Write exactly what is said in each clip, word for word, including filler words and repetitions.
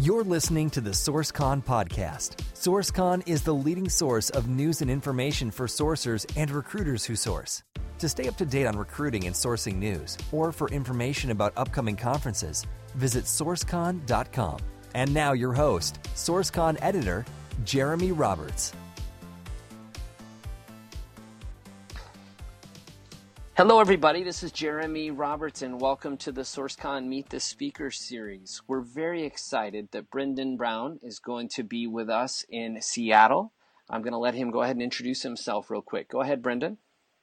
You're listening to the SourceCon podcast. SourceCon is the leading source of news and information for sourcers and recruiters who source. To stay up to date on recruiting and sourcing news, or for information about upcoming conferences, visit sourcecon dot com. And now your host, SourceCon editor, Jeremy Roberts. Hello, everybody. This is Jeremy Roberts, and welcome to the SourceCon Meet the Speaker series. We're very excited that Brendan Brown is going to be with us in Seattle. I'm going to let him go ahead and introduce himself real quick. Go ahead, Brendan.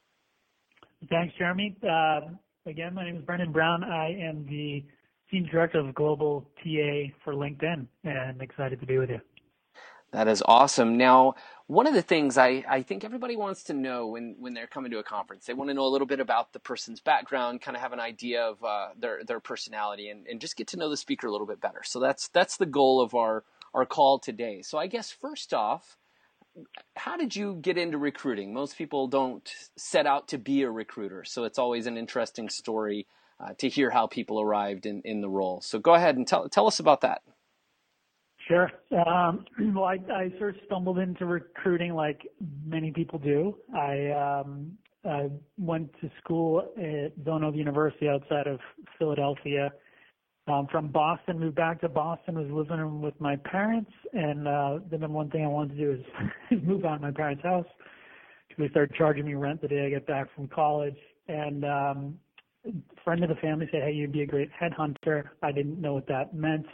Thanks, Jeremy. Uh, again, my name is Brendan Brown. I am the Senior Director of Global T A for LinkedIn, and excited to be with you. That is awesome. Now, one of the things I, I think everybody wants to know when, when they're coming to a conference, they want to know a little bit about the person's background, kind of have an idea of uh, their their personality, and, and just get to know the speaker a little bit better. So that's that's the goal of our, our call today. So I guess first off, how did you get into recruiting? Most people don't set out to be a recruiter, so it's always an interesting story uh, to hear how people arrived in, in the role. So go ahead and tell tell us about that. Sure. Um, well, I, I sort of stumbled into recruiting like many people do. I, um, I went to school at Villanova University outside of Philadelphia. Um, from Boston, moved back to Boston, was living with my parents, and uh, the number one thing I wanted to do is move out of my parents' house because they started charging me rent the day I get back from college. And um, a friend of the family said, hey, you'd be a great headhunter. I didn't know what that meant.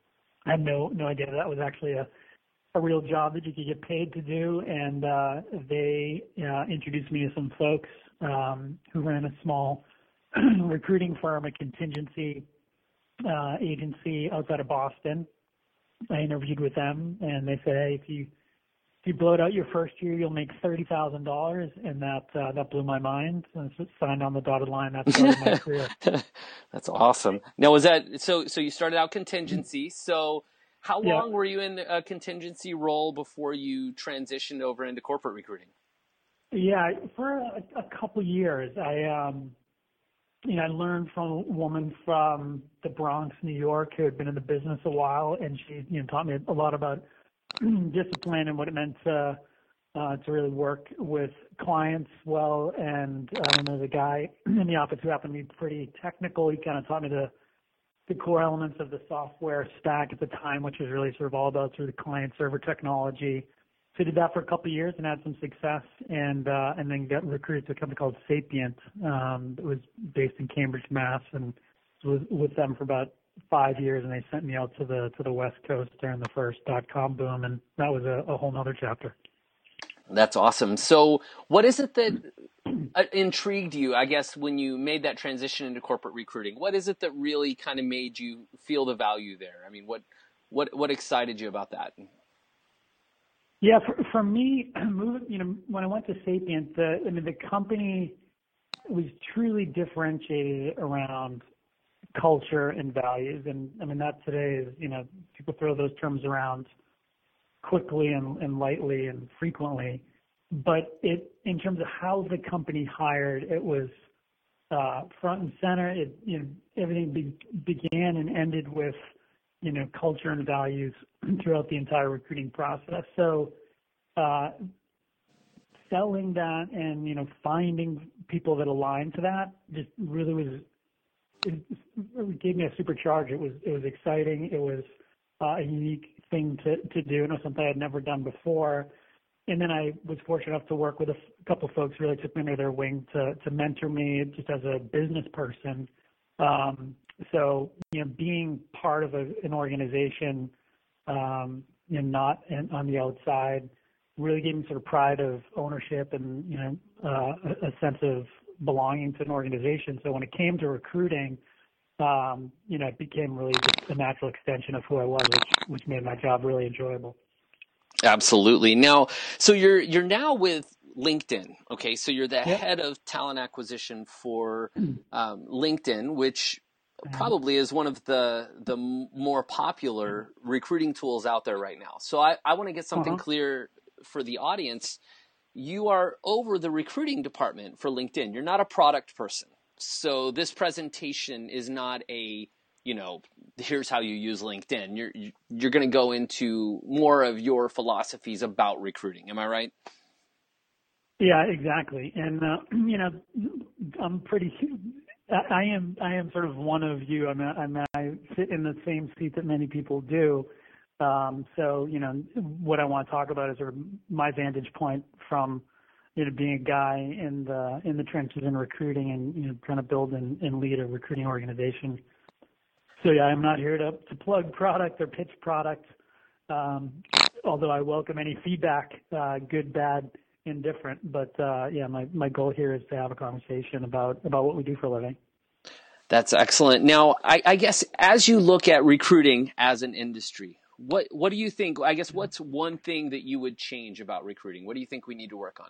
I had no no idea that was actually a, a real job that you could get paid to do, and uh, they uh, introduced me to some folks um, who ran a small recruiting firm, a contingency uh, agency outside of Boston. I interviewed with them, and they said, hey, if you if you blow it out your first year, you'll make thirty thousand dollars, and that uh, that blew my mind. And so signed on the dotted line. That started my career. That's awesome. Now, was that so? So you started out contingency. So how Yeah. long were you in a contingency role before you transitioned over into corporate recruiting? Yeah, for a, a couple years, I um, you know, I learned from a woman from the Bronx, New York, who had been in the business a while, and she you know taught me a lot about discipline and what it meant to uh, to really work with clients well. And um, there was a guy in the office who happened to be pretty technical. He kind of taught me the the core elements of the software stack at the time, which was really sort of all about sort of the client server technology. So I did that for a couple of years and had some success, and uh, and then got recruited to a company called Sapient. Um, it was based in Cambridge, Mass, and was with them for about five years, and they sent me out to the to the West Coast during the first dot-com boom, and that was a, a whole nother chapter. That's awesome. So what is it that uh, intrigued you, I guess, when you made that transition into corporate recruiting? What is it that really kind of made you feel the value there? I mean, what what what excited you about that? Yeah, for, for me, moving, you know, when I went to Sapient, the, I mean, the company was truly differentiated around culture and values. And I mean, that today is, you know, people throw those terms around quickly and, and lightly and frequently. But it, in terms of how the company hired, it was uh, front and center. It, you know, everything be, began and ended with, you know, culture and values throughout the entire recruiting process. So uh, selling that and, you know, finding people that align to that just really was, it, it gave me a supercharge. It was, it was exciting. It was uh, a unique thing to, to do. It was something I had never done before. And then I was fortunate enough to work with a f- couple of folks who really took me under their wing to, to mentor me just as a business person. Um, so, you know, being part of a, an organization, um, you know, not in, on the outside, really gave me sort of pride of ownership and, you know, uh, a, a sense of belonging to an organization. So when it came to recruiting, um, you know, it became really just a natural extension of who I was, which, which made my job really enjoyable. Absolutely. Now, so you're you're now with LinkedIn. Okay, so you're the Yep. head of talent acquisition for um, LinkedIn, which probably is one of the the m- more popular recruiting tools out there right now. So I, I want to get something Uh-huh. clear for the audience. You are over the recruiting department for LinkedIn. You're not a product person. So this presentation is not a you know, here's how you use LinkedIn. You're you're going to go into more of your philosophies about recruiting. Am I right? Yeah, exactly. And uh, you know, I'm pretty. I am. I am sort of one of you. I mean, I, mean, I sit in the same seat that many people do. Um, so you know, what I want to talk about is sort of my vantage point from, you know, being a guy in the in the trenches in recruiting and, you know, trying to build and, and lead a recruiting organization. So yeah, I'm not here to, to plug product or pitch product. Um, although I welcome any feedback, uh, good, bad, indifferent. But uh, yeah, my, my goal here is to have a conversation about, about what we do for a living. That's excellent. Now, I, I guess as you look at recruiting as an industry, what what do you think? I guess what's one thing that you would change about recruiting? What do you think we need to work on?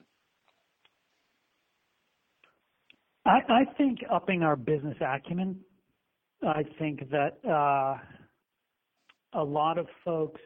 I, I think upping our business acumen. I think that uh, a lot of folks,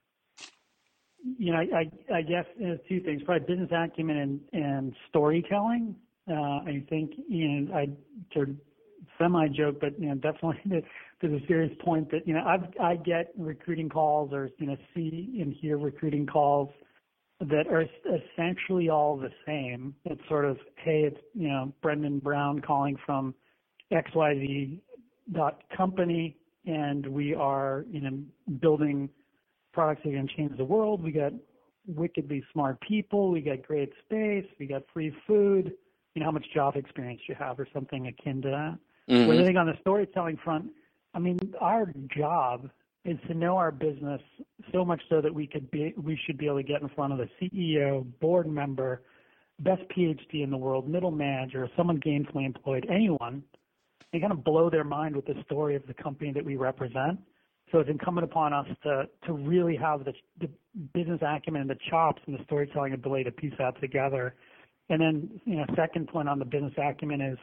you know, I, I guess uh, two things, probably business acumen and, and storytelling. Uh, I think, you know, I sort of semi-joke, but, you know, definitely there's a serious point that, you know, I've, I get recruiting calls or, you know, see and hear recruiting calls that are essentially all the same. It's sort of, hey, it's, you know, Brendan Brown calling from X Y Z dot company, and we are, you know, building products that are going to change the world. We got wickedly smart people. We got great space. We got free food. You know, how much job experience you have or something akin to that. Mm-hmm. Whereas I think on the storytelling front, I mean, our job is to know our business so much so that we could be, we should be able to get in front of the C E O, board member, best P H D in the world, middle manager, someone gainfully employed, anyone, and kind of blow their mind with the story of the company that we represent. So it's incumbent upon us to to really have the, the business acumen and the chops and the storytelling ability to piece that together. And then, you know, second point on the business acumen is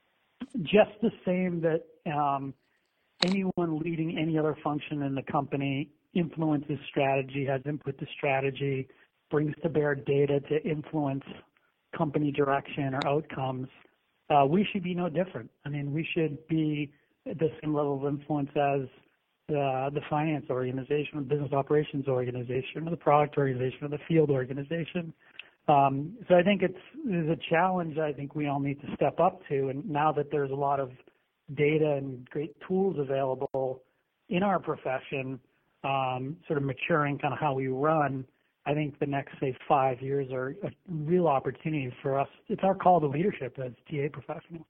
just the same that um, anyone leading any other function in the company influences strategy, has input to strategy, brings to bear data to influence company direction or outcomes. Uh, we should be no different. I mean, we should be at the same level of influence as the, the finance organization, the business operations organization, or the product organization, or the field organization. Um, so I think it's, it's a challenge I think we all need to step up to. And now that there's a lot of data and great tools available in our profession, um, sort of maturing kind of how we run, I think the next, say, five years are a real opportunity for us. It's our call to leadership as T A professionals.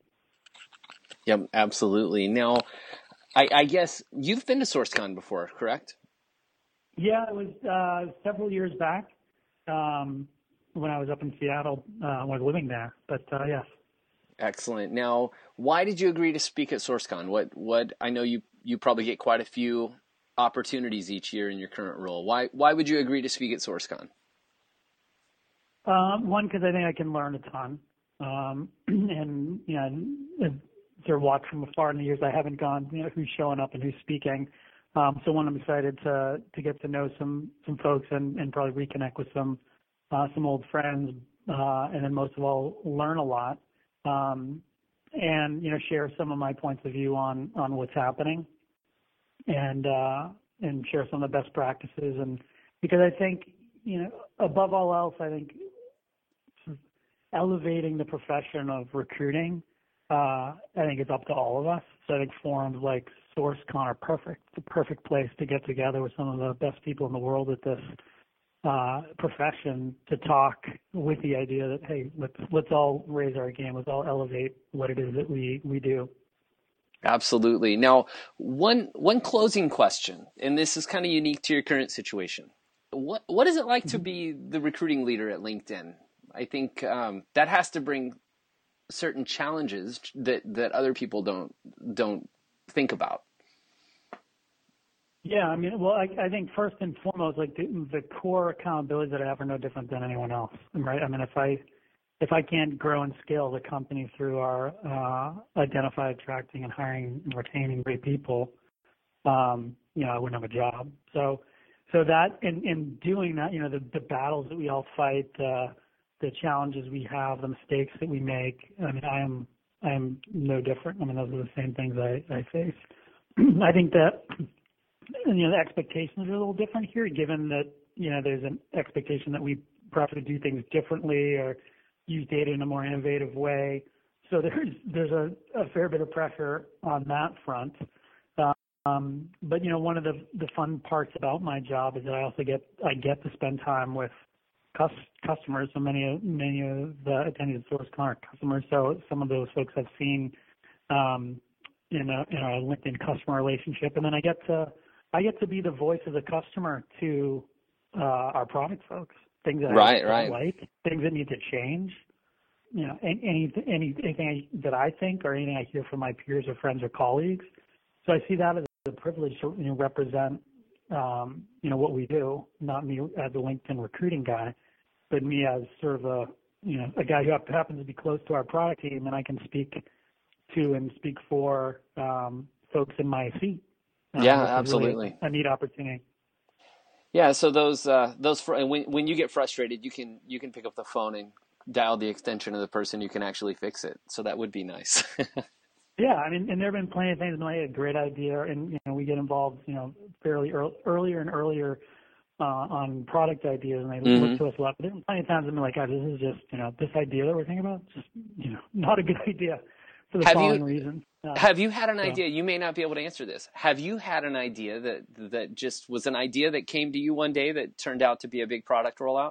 Yep, absolutely. Now, I, I guess you've been to SourceCon before, correct? Yeah, it was uh, several years back um, when I was up in Seattle, uh, when I was living there. But uh, yes. Excellent. Now, why did you agree to speak at SourceCon? What, what, I know you, you probably get quite a few opportunities each year in your current role. Why, why would you agree to speak at SourceCon? Um, one, because I think I can learn a ton. Um, and, you know, I've sort of watched from afar in the years I haven't gone, you know, who's showing up and who's speaking. Um, so one, I'm excited to, to get to know some, some folks and, and probably reconnect with some, uh, some old friends. Uh, and then most of all, learn a lot. Um, and, you know, share some of my points of view on, on what's happening and, uh, and share some of the best practices. And because I think, you know, above all else, I think elevating the profession of recruiting, uh, I think it's up to all of us. So I think forums like SourceCon are perfect. It's a perfect place to get together with some of the best people in the world at this uh, profession to talk with the idea that, hey, let's let's all raise our game. Let's all elevate what it is that we, we do. Absolutely. Now, one one closing question, and this is kind of unique to your current situation. What what is it like to be the recruiting leader at LinkedIn? I think um, that has to bring certain challenges that, that other people don't don't think about. Yeah, I mean, well, I, I think first and foremost, like the, the core accountabilities that I have are no different than anyone else, right? I mean, if I if I can't grow and scale the company through our uh, identify, attracting, and hiring and retaining great people, um, you know, I wouldn't have a job. So, so that in, in doing that, you know, the, the battles that we all fight, uh, the challenges we have, the mistakes that we make. I mean, I am I am no different. I mean, those are the same things I, I face. I think that, you know, the expectations are a little different here, given that, you know, there's an expectation that we perhaps would do things differently or use data in a more innovative way. So there's there's a, a fair bit of pressure on that front. Um, but you know, one of the the fun parts about my job is that I also get I get to spend time with cus- customers. So many of many of the attendees at SourceCon are customers. So some of those folks I've seen um, in a in a LinkedIn customer relationship, and then I get to I get to be the voice of the customer to uh, our product folks. Things that Right, I don't right. like, things that need to change. You know, any, any anything that I think or anything I hear from my peers or friends or colleagues. So I see that as a privilege to, you know, represent, um, you know, what we do. Not me as a LinkedIn recruiting guy, but me as sort of a, you know, a guy who happens to be close to our product team, and I can speak to and speak for um, folks in my seat. Um, Yeah, which is absolutely. really a neat opportunity. Yeah, so those uh, those fr- and when when you get frustrated, you can you can pick up the phone and dial the extension of the person who can actually fix it. So that would be nice. Yeah, I mean, and there have been plenty of things that I had a great idea, and you know, we get involved, you know, fairly early, earlier and earlier uh, on product ideas, and they mm-hmm. look to us a lot. But there have been plenty of times I'm like, guys, this is just, you know, this idea that we're thinking about, just, you know, not a good idea for the Have following you reasons. Uh, have you had an so. idea? You may not be able to answer this. Have you had an idea that that just was an idea that came to you one day that turned out to be a big product rollout?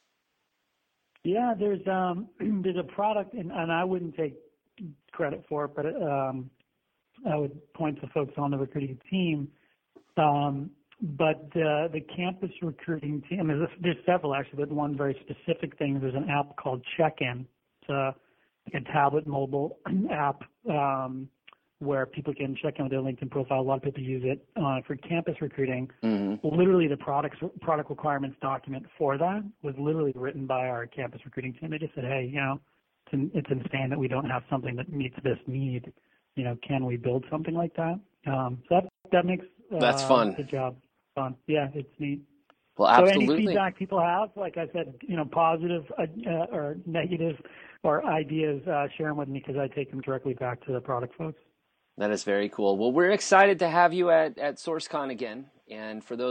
Yeah, there's um, there's a product, and, and I wouldn't take credit for it, but um, I would point to folks on the recruiting team. Um, but uh, the campus recruiting team, there's, there's several actually, but one very specific thing, there's an app called Check-In. It's a, like a tablet mobile app um, where people can check in with their LinkedIn profile. A lot of people use it uh, for campus recruiting. Mm-hmm. Literally the products, product requirements document for that was literally written by our campus recruiting team. They just said, hey, you know, it's, it's insane that we don't have something that meets this need. You know, can we build something like that? Um, so that that makes uh, That's fun. the job fun. Yeah, it's neat. Well, So absolutely. any feedback people have, like I said, you know, positive uh, uh, or negative or ideas, uh, share them with me because I take them directly back to the product folks. That is very cool. Well, we're excited to have you at, at SourceCon again. And for those